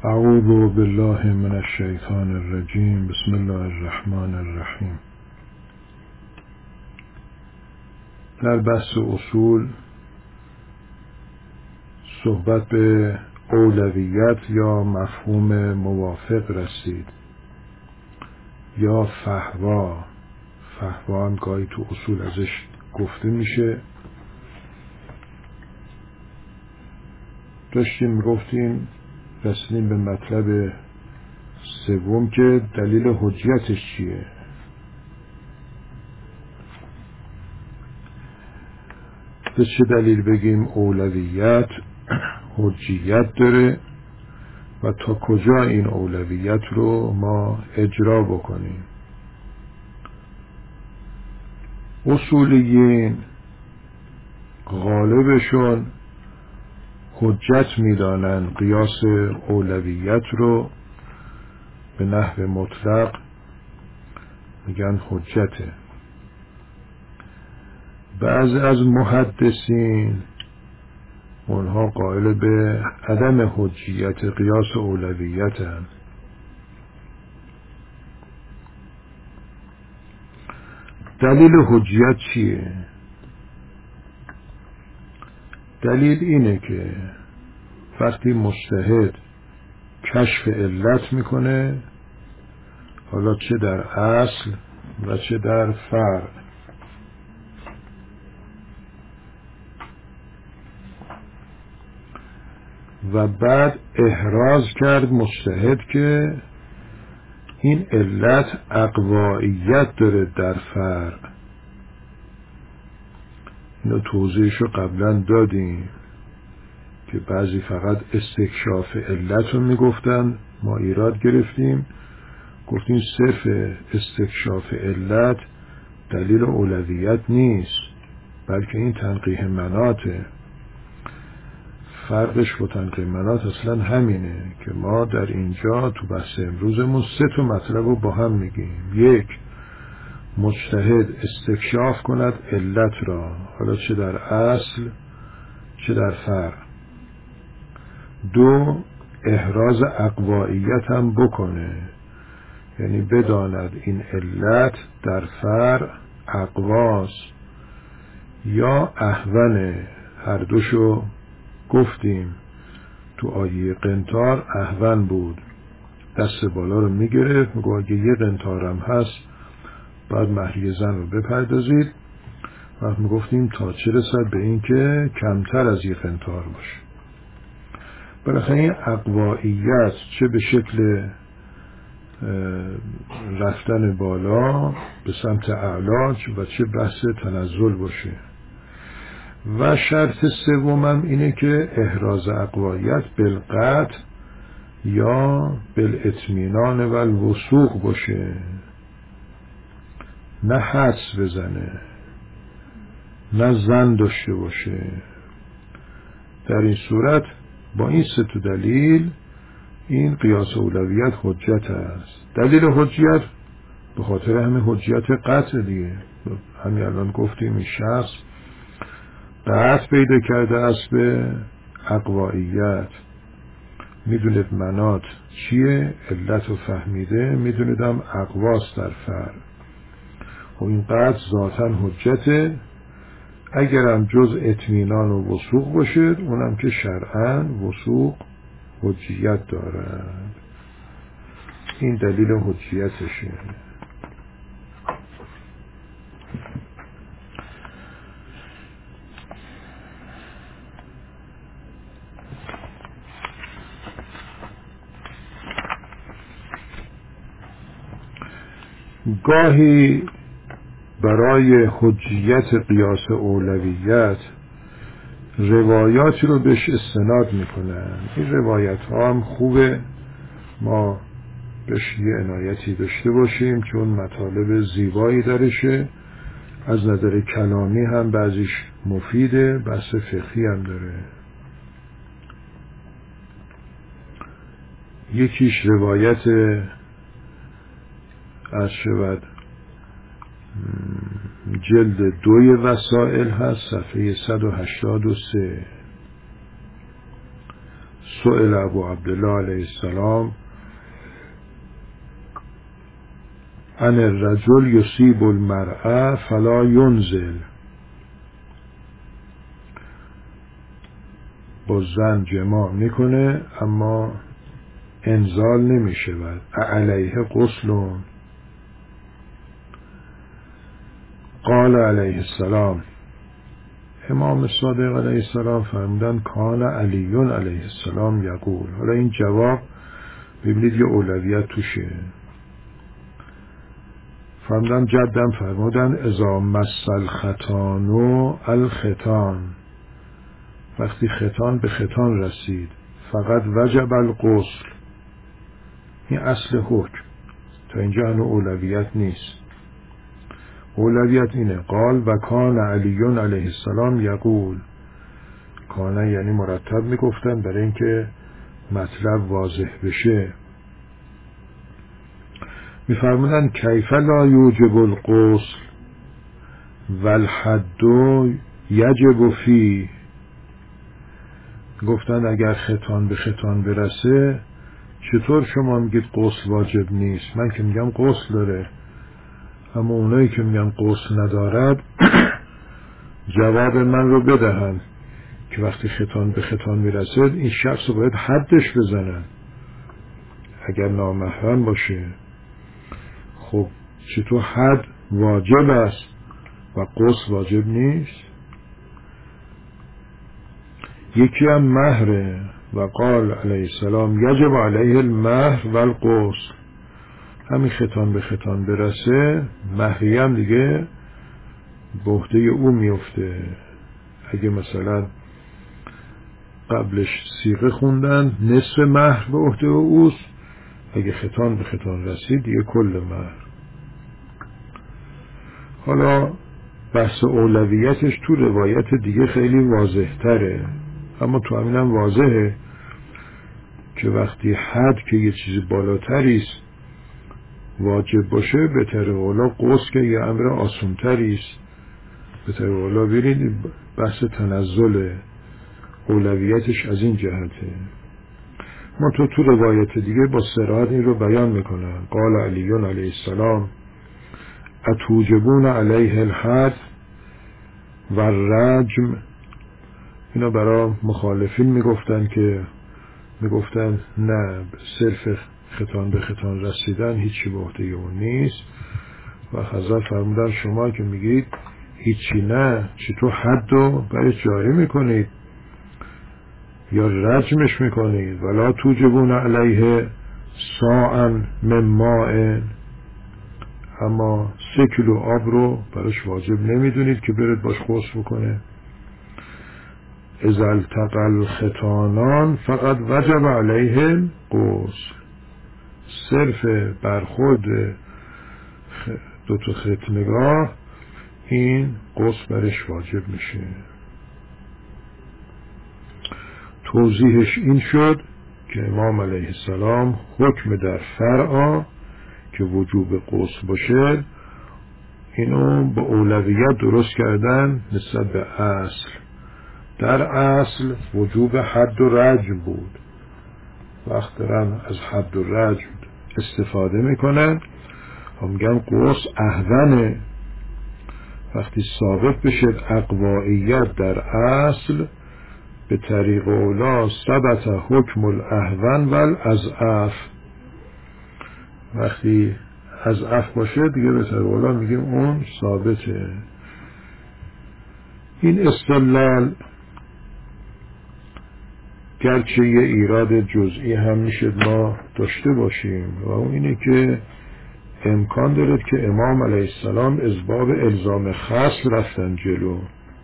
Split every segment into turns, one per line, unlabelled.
اعوذ بالله من الشیطان الرجیم. بسم الله الرحمن الرحیم. در بحث اصول صحبت به اولویت یا مفهوم موافق رسید یا فحوا هم گاهی تو اصول ازش گفته میشه. داشتیم گفتیم رسیدیم به مطلب سوم که دلیل حجیتش چیه. به چه دلیل بگیم اولویت حجیت داره و تا کجا این اولویت رو ما اجرا بکنیم. اصولیین غالبشون حجت میدانن قیاس اولویت رو، به نحو مطلق میگن حجته. بعضی از محدثین اونها قائل به عدم حجیت قیاس اولویت هم. دلیل حجیت چیه؟ دلیل اینه که وقتی مجتهد کشف علت میکنه، حالا چه در اصل و چه در فرع، و بعد احراز کرد مجتهد که این علت اقوائیت داره در فرع. اینو توضیحشو قبلا دادیم که بعضی فقط استکشاف علت رو میگفتن، ما ایراد گرفتیم گفتیم صرف استکشاف علت دلیل اولویت نیست، بلکه این تنقیح مناطه. فرقش با تنقیح مناط اصلا همینه که ما در اینجا تو بحث امروزمون سه تا مطلب رو با هم میگیم. یک، مجتهد استکشاف کند علت را، حالا چه در اصل چه در فرع. دو، احراز اقوائیت هم بکنه، یعنی بداند این علت در فرع اقواست یا احونه. هر دوشو گفتیم تو آیه قنطار احون بود، دست بالا رو میگرفت میگو اگه یه قنطارم هست باید مهریه زن رو بپردازید، و میگفتیم تا چه رسد به این که کمتر از یه قنطار باشه. بالاخره این اقوائیت چه به شکل رفتن بالا به سمت اعلاج و چه بحث تنزل باشه. و شرط سومم اینه که احراز اقوائیت بالقطع یا بالاطمینان و الوثوق باشه، نه حدس بزنه، نه ظن داشته باشه. در این صورت با این سه تا دلیل این قیاس اولویت حجت است. دلیل حجیت به خاطر همین حجیت قطع دیگه. همین الان گفتیم این شخص قطع پیدا کرده است به اقوائیت، میدونید منات چیه، علت رو فهمیده، میدونیدم اقواس در فرع. و این قطع ذاتاً حجته، اگرم جز اطمینان و وثوق باشد اونم که شرعاً وثوق حجیت دارد. این دلیل حجیتشه. گاهی برای حجیت قیاس اولویت روایاتی رو بهش استناد میکنن. این روایت ها هم خوبه ما بهش یه عنایتی داشته باشیم چون مطالب زیبایی درشه، از نظر کلامی هم بعضیش مفیده، بحث فقهی هم داره. یکیش روایت از شود جلد 2 وسائل هست، صفحه 183. سئل ابو عبدالله علیه السلام ان الرجل یصیب المرأة فلا ینزل، با زن جماع میکنه اما انزال نمیشه و علیه غسل. قال علیه السلام، امام صادق علیه السلام فرمودن کان علی علیه السلام یقول. حالا این جواب ببینید یه اولویت توشه. فرمودن جدم فرمودن اذا مس الختان الختان، وقتی ختان به ختان رسید فقط وجب الغسل. این اصل حکم، تا اینجا هنوز اولویت نیست. اولویت اینه قال و کان علی علیه السلام یقول. کان یعنی مرتب میگفتن برای اینکه مطلب واضح بشه. میفرمودن کیف لا یوجب الغسل والحد یجب فی. گفتن اگر ختان به ختان برسه چطور شما میگید غسل واجب نیست؟ من که میگم غسل داره، اما اونایی که میگن غسل ندارد جواب من رو بدهن که وقتی ختان به ختان میرسه این شخص رو باید حدش بزنن اگر نامحرم باشه. خب چطور حد واجب است و غسل واجب نیست؟ یکی هم مهره و قال علیه السلام یجب علیه المهر و الغسل. همین ختان به ختان برسه مهری هم دیگه به عهده او میفته. اگه مثلا قبلش صیغه خوندن نصف مهر به عهده اوست، اگه ختان به ختان رسید دیگه کل مهر. حالا بحث اولویتش تو روایت دیگه خیلی واضح تره، اما تو همینم واضحه که وقتی حد که یه چیز بالاتریست واجب باشه به طریق اولا غسل که یه امر آسونتریست. به طریق اولا ببینید بحث تنزل اولویتش از این جهته. ما تو روایت دیگه با صراحت این رو بیان میکنن. قال علی علیه السلام اتوجبون علیه الحد و الرجم. اینا برای مخالفین میگفتن نه، صرف ختان به ختان رسیدن هیچی به عهده اون نیست. و حضرت فرمودن شما که میگید هیچی نه، چطور حد رو برای جاری میکنید یا رجمش میکنید؟ ولا توجبون علیه ساعا من ماء، اما 3 کیلو آب رو براش واجب نمیدونید که برید باش غسل بکنه. اذا التقى الختانان فقط وجب علیه غسل. صرف برخورد دوتا ختنگاه این غسل برش واجب میشه. توضیحش این شد که امام علیه السلام حکم در فرعا که وجوب غسل باشه اینو با اولویت درست کردن نسبت به اصل. در اصل وجوب حد و رجم بود. وقت دارن از حد و رجم استفاده میکنن هم میگن غسل احونه. وقتی ثابت بشه اقوائیت در اصل به طریق اولا ثبت حکم الاحون و الاضعف. وقتی اضعف باشه دیگه به طریق اولا میگیم اون ثابته. این استدلال گرچه یه ایراد جزئی هم میشه ما داشته باشیم و اون اینه که امکان دارد که امام علیه السلام از باب الزام خاص رفتن جلو.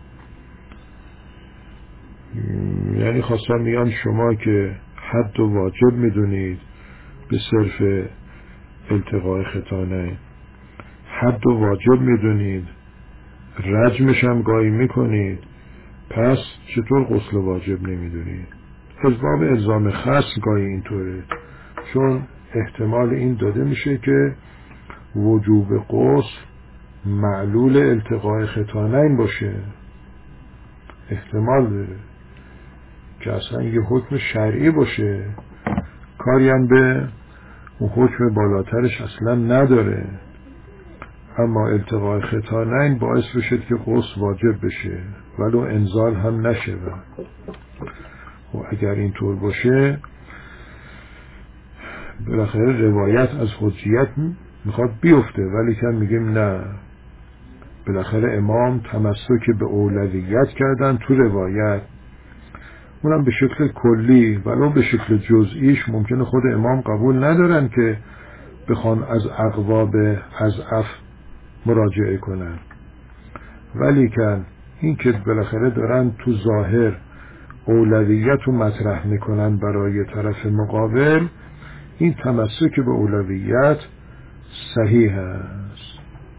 یعنی خواستم میگن شما که حد و واجب میدونید به صرف التقاء ختانه، حد و واجب میدونید، رجمش هم گاهی میکنید، پس چطور غسل واجب نمیدونید؟ از باب الزام خاص گاهی اینطوره، چون احتمال این داده میشه که وجوب غسل معلول التقاء ختانین باشه. احتمال داره. که اصلا یه حکم شرعی باشه، کاری هم به اون حکم بالاترش اصلا نداره، اما التقاء ختانین باعث بشه که غسل واجب بشه ولو انزال هم نشه. و اگر اینطور باشه بالاخره روایت از حجیت میخواد بیفته، ولی که میگیم نه، بالاخره امام تمسک به اولویت کردن تو روایت، اونم به شکل کلی ولو به شکل جزئیش ممکنه خود امام قبول ندارن که بخوان از اقوا به اضعف مراجعه کنن، ولی که این که بالاخره دارن تو ظاهر اولویت رو مطرح میکنن برای طرف مقابل، این تمسک به اولویت صحیح است.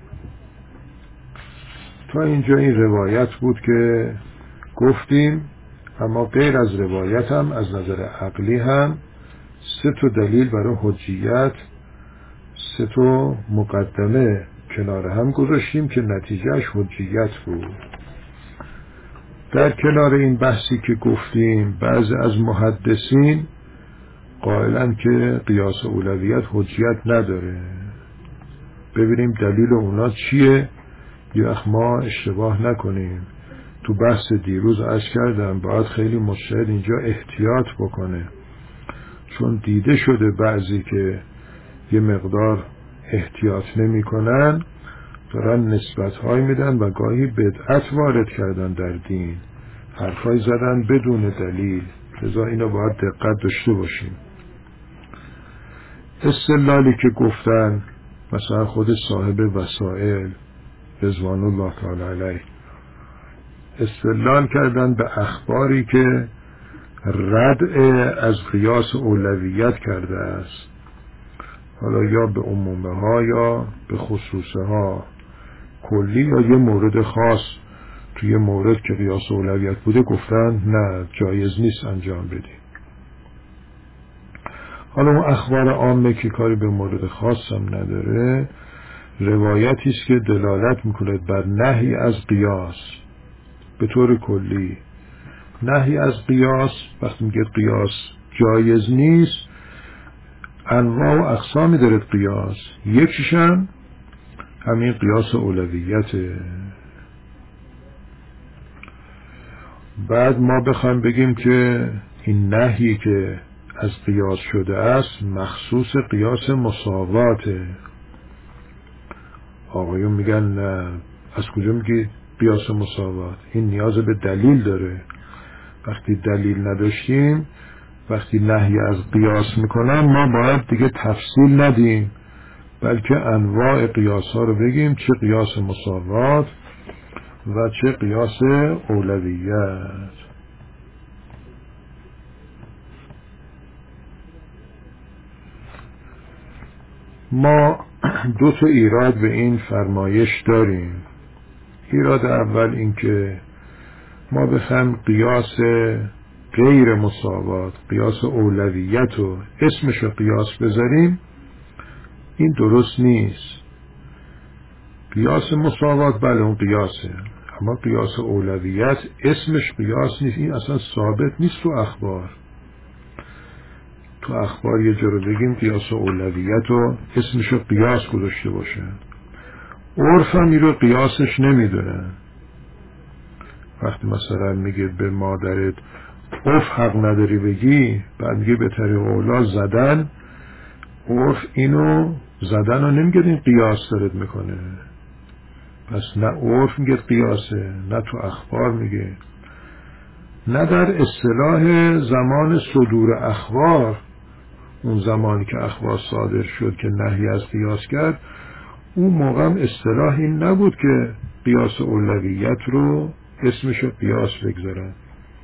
تا اینجا این روایت بود که گفتیم، اما غیر از روایت هم از نظر عقلی هم 3 دلیل برای حجیت، 3 مقدمه کنار هم گذاشتیم که نتیجهش حجیت بود. در کنار این بحثی که گفتیم بعضی از محدثین قائلن که قیاس اولویت حجیت نداره. ببینیم دلیل اونا چیه، یا ما اشتباه نکنیم. تو بحث دیروز عرض کردم باید خیلی مجتهد اینجا احتیاط بکنه، چون دیده شده بعضی که یه مقدار احتیاط نمی کنن دارن نسبت های میدن و گاهی بدعت وارد کردن در دین، حرفای زدن بدون دلیل، لذا اینو باید دقت داشته باشیم. استدلالی که گفتن مثلا خود صاحب وسائل رضوان الله تعالی علیه استدلال کردن به اخباری که ردع از قیاس اولویت کرده است، حالا یا به عمومه ها یا به خصوصه ها، کلی یا یه مورد خاص. توی مورد که قیاس اولویت بوده گفتن نه، جایز نیست انجام بدیم. حالا اون اخبار عامه که کاری به مورد خاص هم نداره، روایتی است که دلالت میکنه بر نهی از قیاس به طور کلی. نهی از قیاس، وقتی میگه قیاس جایز نیست، انواع و اقسامی داره قیاس، یکیشم همین قیاس اولویته. بعد ما بخوایم بگیم که این نهی که از قیاس شده است مخصوص قیاس مساواته، آقایون میگن نه. از کجا میگی قیاس مساوات؟ این نیاز به دلیل داره. وقتی دلیل نداشتیم، وقتی نهی از قیاس میکنن ما باید دیگه تفصیل ندیم، بلکه انواع قیاس ها رو بگیم، چه قیاس مساوات و چه قیاس اولویت. ما 2 ایراد به این فرمایش داریم. ایراد اول این که ما بخوایم قیاس غیر مساوات، قیاس اولویت رو اسمش رو قیاس بذاریم، این درست نیست. قیاس مساوات بله اون قیاسه، اما قیاس اولویت اسمش قیاس نیست، این اصلا ثابت نیست تو اخبار. تو اخبار یه جا رو بگیم قیاس اولویت رو اسمش رو قیاس گذاشته باشه، عرف هم این رو قیاسش نمیدونه. وقتی مثلا میگه به مادرت اف حق نداری بگی، بعد میگه به طریق اولا زدن، عرف اینو زدن رو نمیگه این قیاس دارد میکنه. پس نه عرف میگه قیاسه، نه تو اخبار میگه، نه در اصطلاح زمان صدور اخبار، اون زمانی که اخبار صادر شد که نهی از قیاس کرد، اون موقع هم اصطلاح این نبود که قیاس اولویت رو اسمشو قیاس بگذارن.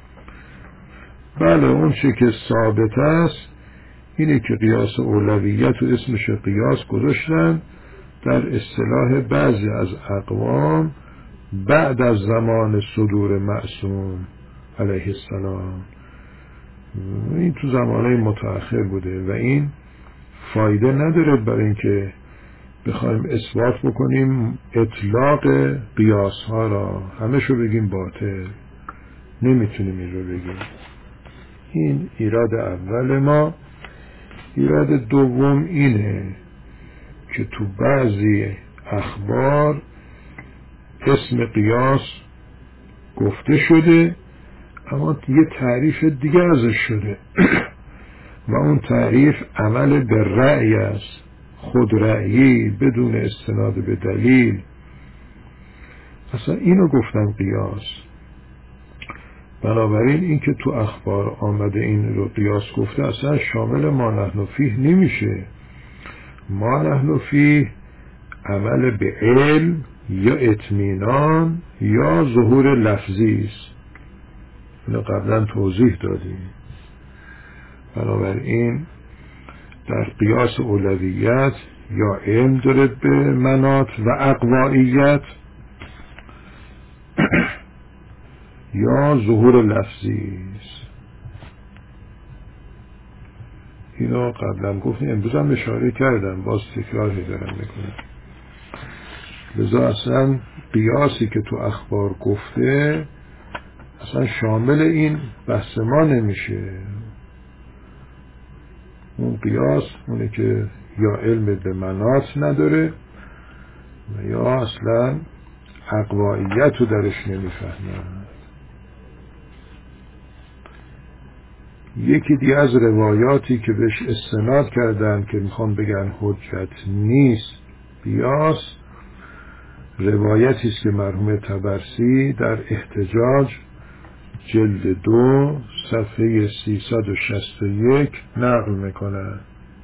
بله اون چه که ثابت است اینه که قیاس اولویت رو اسمشو قیاس گذاشتن در اصطلاح بعضی از اقوام بعد از زمان صدور معصوم علیه السلام. این تو زمانه متأخر بوده و این فایده نداره برای اینکه بخوایم اثبات بکنیم اطلاق قیاس ها را همه شو بگیم باطل، نمیتونیم این رو بگیم. این ایراد اول ما. ایراد دوم اینه که تو بعضی اخبار اسم قیاس گفته شده اما یه تعریف دیگه ازش شده و اون تعریف عمل به رأی است، خود رأیی بدون استناد به دلیل. اصلا اینو گفتن قیاس. بنابراین این که تو اخبار آمده این رو قیاس گفته اصلا شامل ما نحن فیه نمیشه. ما نحن فیه عمل به علم یا اطمینان یا ظهور لفظی است. اینو قبلا توضیح دادیم. بنابراین در قیاس اولویت یا علم داره به مناط و اقوائیت یا ظهور لفظی است. اینو قبلا گفتیم، امروز هم اشاره کردم، باز تکراری دارم میکنم. لذا اصلا قیاسی که تو اخبار گفته اصلا شامل این بحث ما نمیشه. اون قیاس اونه که یا علم به مناط نداره و یا اصلا اقوائیت رو درش نمیفهمند. یکی دیگه از روایاتی که بهش استناد کردن که میخوان بگن حجت نیست قیاس، روایتی است که مرحوم طبرسی در احتجاج جلد 2 صفحه 361 نقل میکنه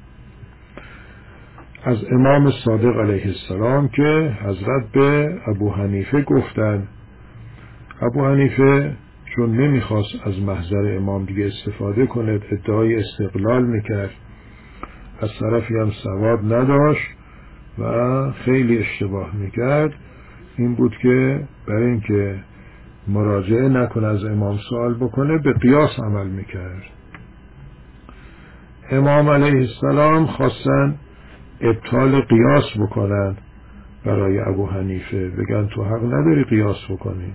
از امام صادق علیه السلام که حضرت به ابو حنیفه گفتن. ابو حنیفه چون نمیخواست از محضر امام دیگه استفاده کنه، ادعای استقلال میکرد، از طرفی هم سواد نداشت و خیلی اشتباه میکرد، این بود که برای اینکه مراجعه نکنه از امام سوال بکنه به قیاس عمل میکرد. امام علیه السلام خواستن ابطال قیاس بکنن برای ابو حنیفه، بگن تو حق نداری قیاس بکنی.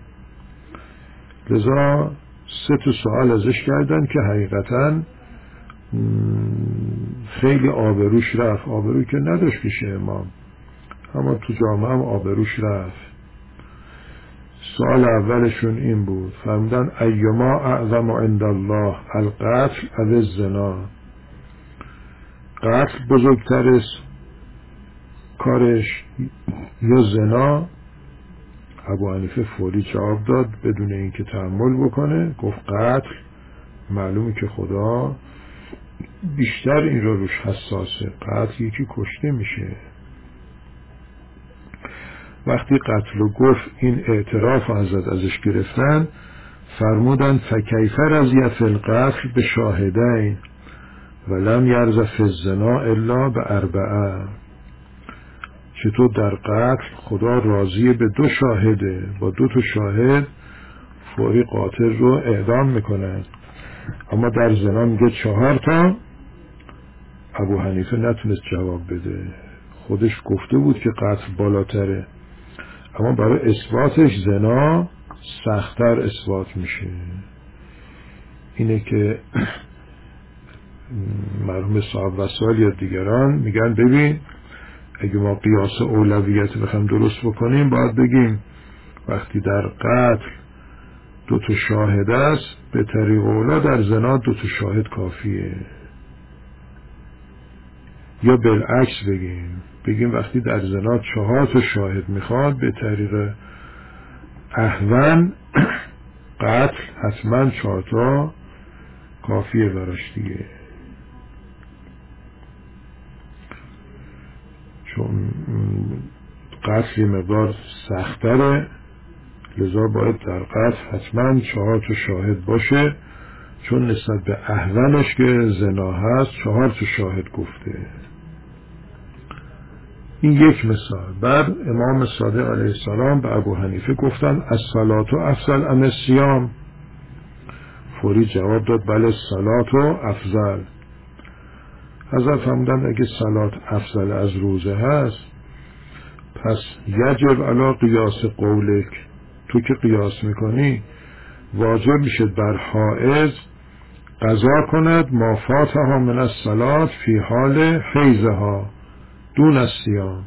لذا 3 سوال ازش کردن که حقیقتا خیلی آبروش رفت، آبروی که نداشت پیش امام، اما تو جامعه هم آبروش رفت. سوال اولشون این بود، فرمودن ایما اعظم عند الله القتل او الزنا، قتل بزرگتر است کارش یا زنا؟ ابو حنیفه فوری جواب داد بدون اینکه تأمل بکنه، گفت قتل. معلومه که خدا بیشتر این رو روش حساسه، قتل یکی کشته میشه. وقتی قتل رو گفت این اعتراف ازش گرفتن، فرمودن فکیف رضی فی القتل به شاهدین ولم یرض فی الزنا الا به 4. چطور در قتل خدا راضی به 2 شاهده، با 2 شاهد فوری قاتل رو اعدام میکنن، اما در زنا میگه 4. ابو حنیفه نتونست جواب بده، خودش گفته بود که قتل بالاتره، اما برای اثباتش زنا سخت‌تر اثبات میشه. اینه که مرحوم صاحب وسائل یا دیگران میگن ببین اگه ما قیاس اولویت بخوایم درست بکنیم باید بگیم وقتی در قتل 2 شاهد است، به طریق اولا در زنا 2 شاهد کافیه. یا بالعکس بگیم وقتی در زنا 4 شاهد میخواد، به طریق احون قتل حتما 4 کافیه براش دیگه. چون قتل مقدار سختره، لذا باید در قتل حتما 4 شاهد باشه، چون نسبت به احونش که زنا هست 4 شاهد گفته. این یک مثال. بعد امام صادق علیه السلام به ابو حنیفه گفتن الصلاة افضل ام الصیام؟ فوری جواب داد بله صلات افضل. حضرت فرمودند اگه صلات افضل از روزه هست پس یجب علی قیاس قولک، تو که قیاس میکنی واجب میشه بر حائض قضا کند ما فاتها من الصلاة فی حال حیضها دون الصیام.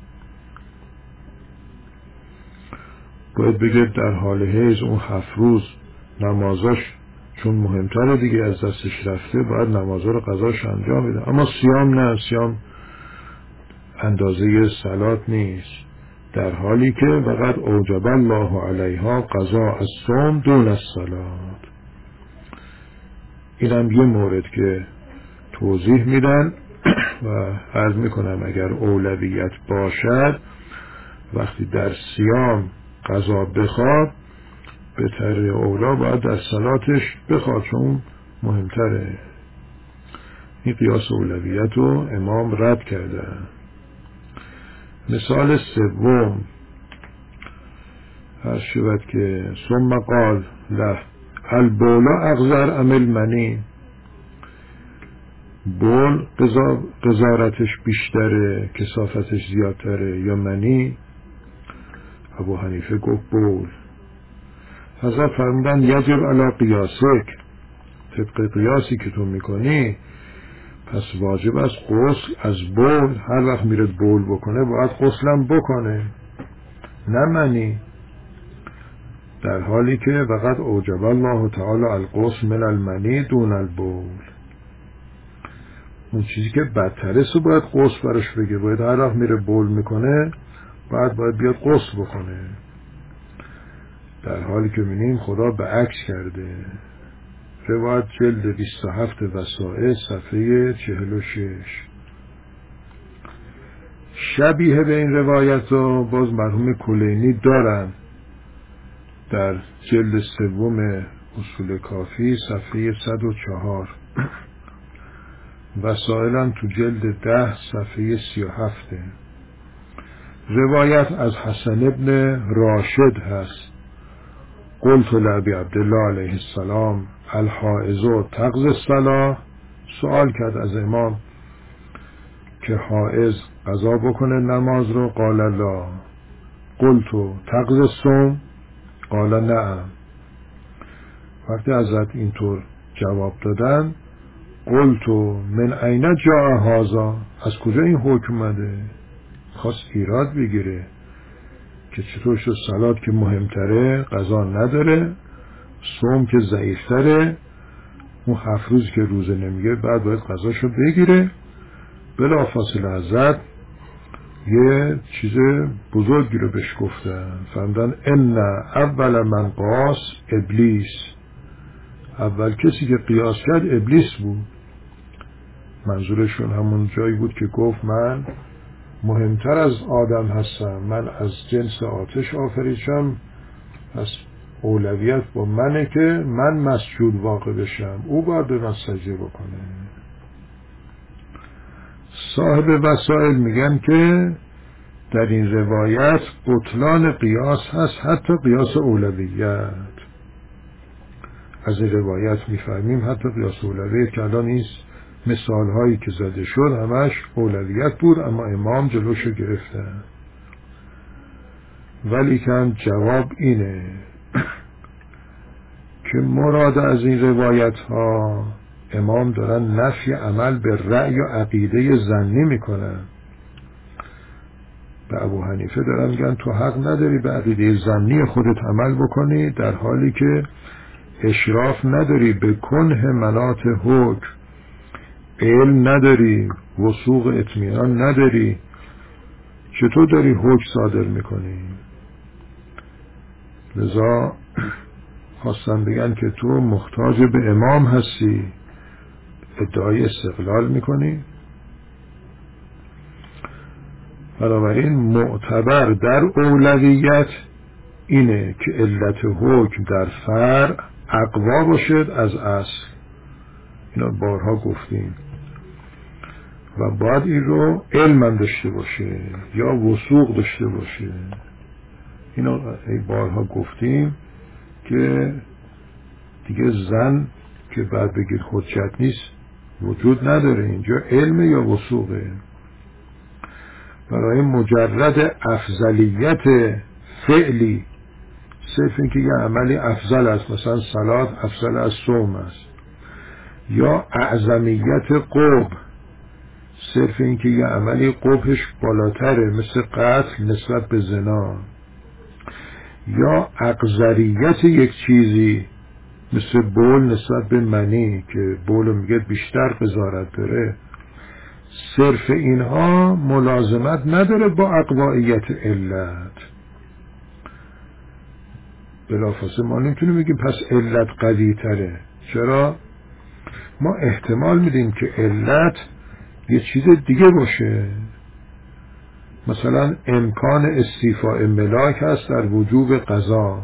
باید بگه در حال حیض اون 7 روز نمازاش چون مهمتره دیگه از دستش رفته، باید نمازا رو قضاش انجام بده. اما صیام نه، صیام اندازه صلات نیست، در حالی که وقد اوجب الله علیها قضاء الصوم دون الصلات. اینم یه مورد که توضیح میدن و عرض میکنم اگر اولویت باشد وقتی در صیام قضا بخواد به طریق اولا باید در صلاتش بخواد چون مهمتره. این قیاس اولویت رو امام رد کرده. مثال سوم هر شود که ثم قال له البولا اغزر ام المنی، بول قذارتش بیشتره کثافتش زیادتره یا منی؟ ابو حنیفه گفت بول. حضرت فرمودن یجب علی قیاسک، طبق قیاسی که تو میکنی پس واجب است غسل از بول. هر وقت میره بول بکنه باید غسلم بکنه، نه منی. در حالی که وقد اوجب الله تعالی الغسل من المنی دون البول. اون چیزی که بدتره سو باید غسل برش بگه، باید هر وقت میره بول میکنه باید بیاد غسل بکنه، در حالی که می‌بینیم خدا به عکس کرده. روایت جلد 27 وسائل صفحه 46. شبیه به این روایت رو باز مرحوم کلینی دارن در جلد 3 اصول کافی صفحه 104. وسائلم تو جلد 10 صفحه 37. روایت از حسن ابن راشد هست. قلت لابی عبدالله علیه السلام الحائض تقضی الصلاة، سوال کرد از امام که حائض قضا بکنه نماز رو، قال لا. قلت تقضی الصوم، قال نعم. وقتی حضرت اینطور جواب دادن قلت من این جاء هذا، از کجا این حکم اومده؟ خواست ایراد بگیره که چطور شد صلات که مهمتره قضا نداره، صوم که ضعیفتره اون 7 روز که روزه نمیگه بعد باید قضاشو بگیره. بلا فاصله حضرت یه چیز بزرگی رو بهش گفتن، فرمودن ان اول من قاس ابلیس، اول کسی که قیاس کرد ابلیس بود. منظورشون همون جایی بود که گفت من مهمتر از آدم هستم، من از جنس آتش آفریدم، پس اولویت با منه که من مسجود واقع بشم، او باید به من سجده بکنه. صاحب وسائل میگن که در این روایت بطلان قیاس هست، حتی قیاس اولویت. از این روایت میفهمیم حتی قیاس اولویت که الان این مثال هایی که زده شد همش اولویت بود اما امام جلوشو گرفته. ولی کن جواب اینه که مراد از این روایت ها امام دارن نفی عمل به رأی و عقیده ظنی میکنن. به ابو حنیفه دارن میگن تو حق نداری به عقیده ظنی خودت عمل بکنی، در حالی که اشراف نداری به کنه مناط حکم، علم نداری، وثوق اطمینان نداری، چطور داری حکم صادر میکنی؟ لذا خواستن بگن که تو محتاج به امام هستی، ادعای استقلال میکنی. بنابراین معتبر در اولویت اینه که علت حکم در فرع اقوا باشد از اصل. اینا بارها گفتیم و باید این رو علم داشته باشه یا وثوق داشته باشه. اینا بارها گفتیم که دیگه زن که بعد بگید حجت نیست وجود نداره، اینجا علم یا وثوقه. برای مجرد افضلیت فعلی، صرف این که یه عملی افضل است، مثلا صلات افضل از صوم است، یا اعظمیت قبح، صرف این که یه عملی قبحش بالاتره مثل قتل نسبت به زنا، یا اقذریت یک چیزی مثل بول نسبت به منی که بول میگه بیشتر قذارت داره، صرف اینها ملازمت نداره با اقوائیت علت. بلافاصله ما نمیتونیم بگیم پس علت قوی تره. چرا؟ ما احتمال میدیم که علت یه چیز دیگه باشه. مثلا امکان استیفاء ملاک هست در وجوب قضا،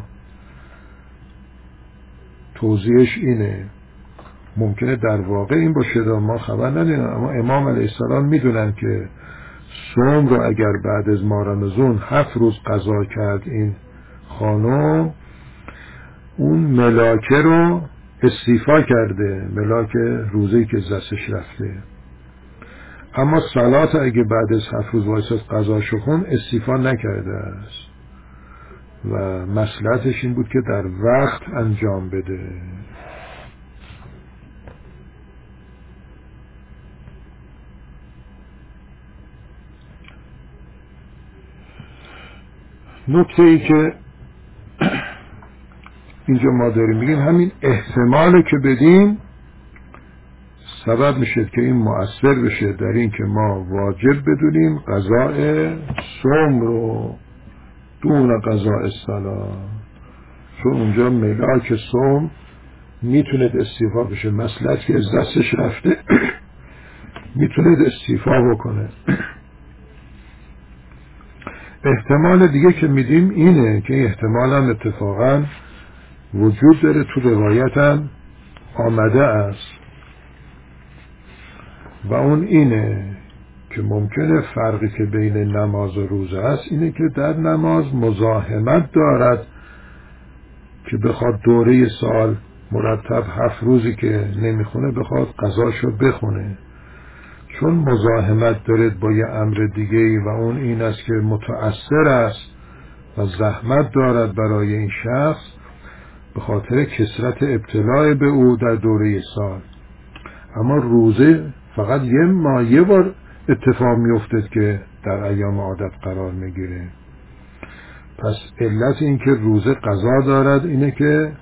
توضیحش اینه. ممکنه در واقع این باشه، ما خبر نداریم، اما امام علیه السلام میدونن که صوم رو اگر بعد از ماه رمضان 7 روز قضا کرد این خانم، اون ملاکه رو استیفا کرده، ملاک روزی که دستش رفته. اما صلات اگه بعد از 7 روز وایساد قضا شخون استیفا نکرده است و مصلحتش این بود که در وقت انجام بده. نکته ای که اینجا ما داریم میگیم همین احتماله که بدیم سبب میشه که این مؤثر بشه در این که ما واجب بدونیم قضاء صوم رو دون قضاء الصلاة، چون اونجا ملاک صوم میتونه استیفا بشه، مصلحت که از دستش رفته میتونه استیفا بکنه. احتمال دیگه که میدیم اینه که احتمال هم اتفاقا وجود داره، تو روایت هم آمده است و اون اینه که ممکنه فرقی که بین نماز و روزه است اینه که در نماز مزاحمت دارد که بخواد دوره سال مرتب 7 روزی که نمیخونه بخواد قضاشو بخونه، چون مزاحمت دارد با یه امر دیگه‌ای و اون این است که متأثر است و زحمت دارد برای این شخص به خاطر کثرت ابتلاع به او در دوره سال. اما روزه فقط یه بار اتفاق میافتد که در ایام عادت قرار میگیره. پس علت این که روزه قضا دارد اینه که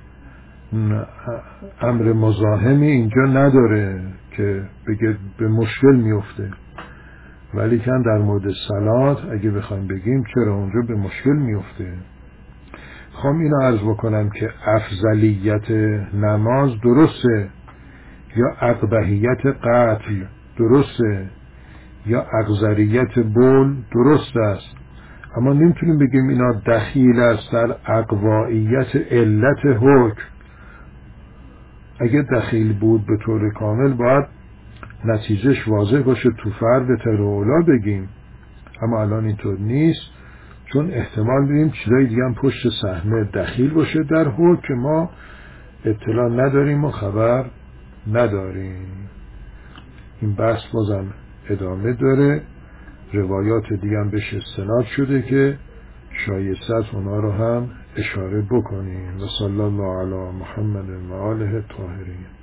امر مزاحمی اینجا نداره که بگه به مشکل میفته، ولی که در مورد صلات اگه بخوایم بگیم چرا اونجا به مشکل میفته. خواهم اینو عرض بکنم که افضلیت نماز درسته یا اقبحیت قتل درسته یا اقذریت بول درست است، اما نمیتونیم بگیم اینا دخیل است در اقوائیت علت حکم. اگه دخیل بود به طور کامل باید نتیجهش واضح باشه، تو فرد ترولا بگیم، اما الان اینطور نیست، چون احتمال میدیم چیزای دیگه هم پشت صحنه دخیل باشه در حکم که ما اطلاع نداریم و خبر نداریم. این بحث بازم ادامه داره، روایات دیگه هم بهش استناد شده که شایسته است اونا رو هم اشاره بکنیم. و صلی الله علی محمد و آله الطاهرین.